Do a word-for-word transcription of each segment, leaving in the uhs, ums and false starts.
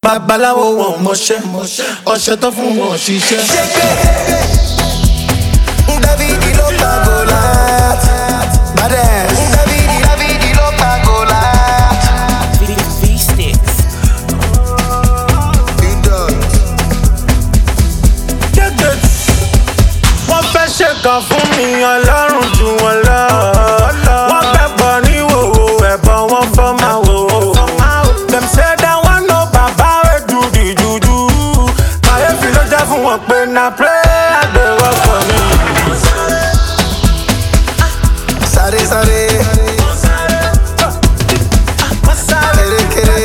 babaláwo wọn mọṣẹ́ ọṣẹ tó fún wọn ṣiṣẹ́. Davidi ló pa Goliath, badass. Davidi Davidi ló pa Goliath. V-Sticks. Wọ́n fẹ́ ṣe kan fún mi Ọlọ́run jù wọ́n lọ. Wọ́n fẹ́ bọ̀ ní wòwò ẹ̀bọ̀ wọn fọ́ máa wò. Dem say that one no baba wey do the juju. Kàyéfì ló jẹ́ fún wọn pé na pray I dey work for me. Sáré sáré. Kéré kéré.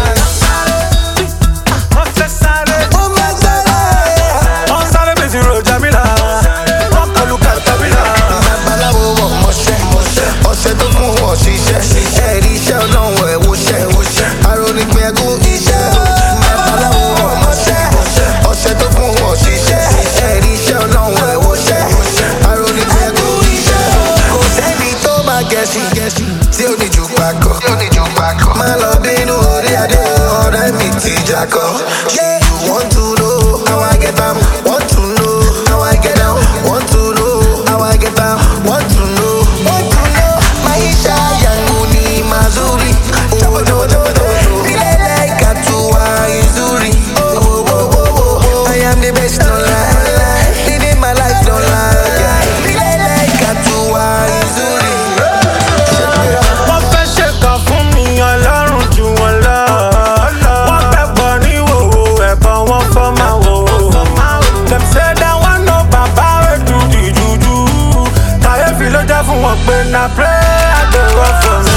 Wọ́n fẹ́ sáré. Ó máa sáré. Wọ́n sáré bí ti rojà mi là. Wọ́n kọlu kàtàbílà. Babaláwo wọn mọṣẹ́ ọṣẹ tó fún wọn ṣiṣẹ́. Ẹ̀rí iṣẹ́ ọlọ́run ẹ̀ wọṣẹ́. Arónípin ẹ̀gún iṣẹ́. Babaláwo wọn mọṣẹ́ ọṣẹ tó fún wọn ṣiṣẹ́. Ẹ̀rí iṣẹ́ ọlọ́run ẹ̀ wọṣẹ́. Arónípin ẹ̀gún iṣẹ́. Kò sẹ́ni tó máa gẹ̀ẹ́sì tí ó ní jù pakọ̀. Má lọ bínú orí adé ọ̀rẹ́ mi ti jakọ̀. Yeah, you want to know how I get am? Want to know how I get down? Want to know how I get am? Want to know? Want to know? Maisha yangu ni mazuri. Oh, do, do, do. Milele katuwa izuri. Oh, oh, oh, oh, oh. I am the best online. Living my life online. Milele katuwa izuri. Wọ́n fẹ́ ṣe kan fún mi Ọlọ́run jù wọ́n lọ. Wọ́n fẹ́ bọ̀ ní wòwò ẹ̀bọ̀ wọn fọ́ máa wò. Dem say that one no baba wey do the juju. Kàyéfì ló jẹ́ fún wọn pé na pray I dey work for me.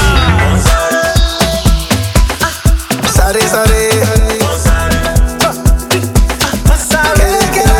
Sáré sáré. Kéré kéré.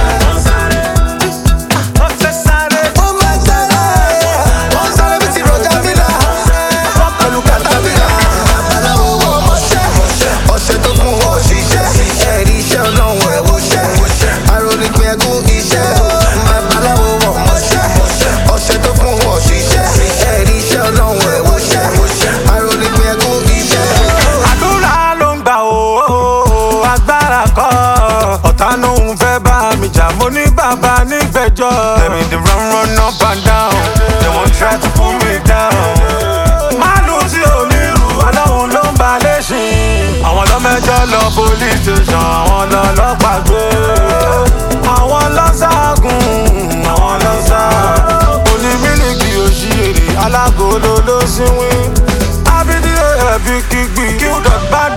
Wọ́n fẹ́ sáré. Ó máa sáré. Wọ́n sáré bí ti rojà mi là. Wọ́n kọlu kàtàbílà. Babaláwo wọn mọṣẹ́ ọṣẹ tó fún wọn ṣiṣẹ́. Ẹ̀rí iṣẹ́ ọlọ́run ẹ̀ wọṣẹ́. Arónípin ẹ̀gún iṣẹ́. Babaláwo wọn mọṣẹ́ ọṣẹ tó fún wọn ṣiṣẹ́. Ẹ̀rí iṣẹ́ ọlọ́run ẹ̀ wọṣẹ́. Arónípin ẹ̀gún iṣẹ́. Àdúrà ló ń gbà ó, agbára kọ́. Ọ̀tá ló ń fẹ́ bá mi jà, mo ní bàbá nígbẹ̀jọ́. Ẹ̀mí dey run run up and down, they wan try to pull me down. Màálù tí ò ní rù, Ọlọ́run ló ń ba léṣin. Àwọn lọ́mẹjọ́ lọ police station, àwọn lọ́lọ́pàá gbé. Àwọn lọ́sàgùn, àwọn lọ́sà. Onímílìkì òṣìṣẹ́ alágolo ló ṣíwín. Abídí ẹ̀bí kígbi, kill the bad